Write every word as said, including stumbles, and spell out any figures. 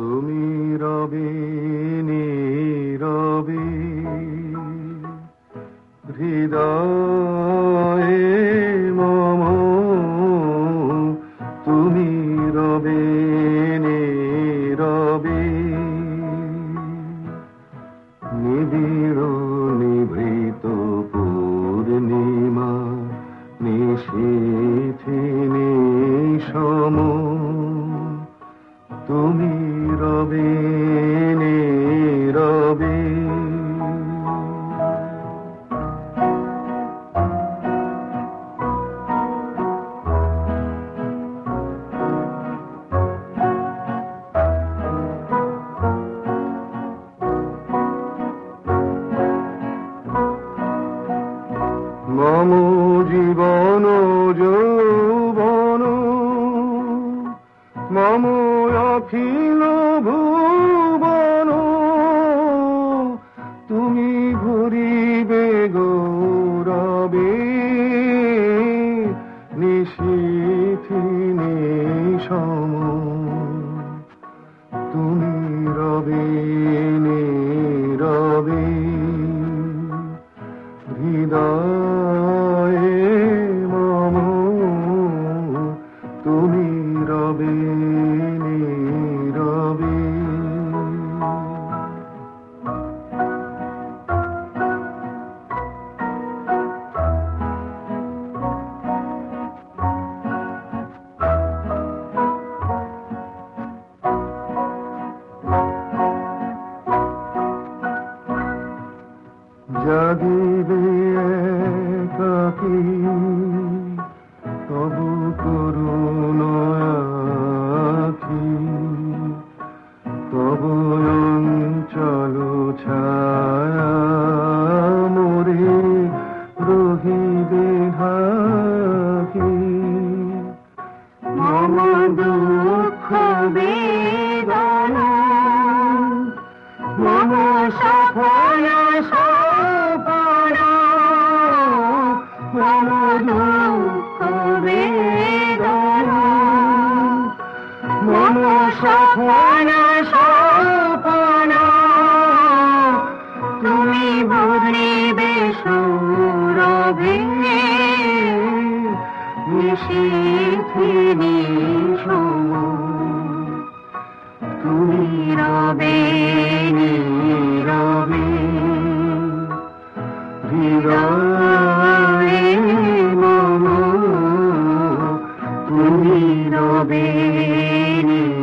তুমি রবে নীরবে হৃদয়ে মম, তুমি রবে নীরবে নিবিড় নিভৃত পূর্ণিমা নিশীথে নিশম, তুমি রবে নীরবে। মম জীবন যৌবন মম অখিল ভুবন, তুমি ভরিবে গৌরবে নিশীথে নিশম, তুমি রবে নীরবে হৃদয়ে মম, তুমি রবে নীরবে। জাগিবে একাকী তবু করুণ আখি, তবু অঞ্চল ছায়া মোরে রহিবে ঢাকি। মম দুঃখ বেদনা মম সফল সপনা, মম দুঃখ বেদনা মম সফল সপনা, তুমি ভরিবে সৌরভে নিশীথে নিশম, তুমি রবে নীরবে হৃদয়ে মম, তুমি রবে নীরবে।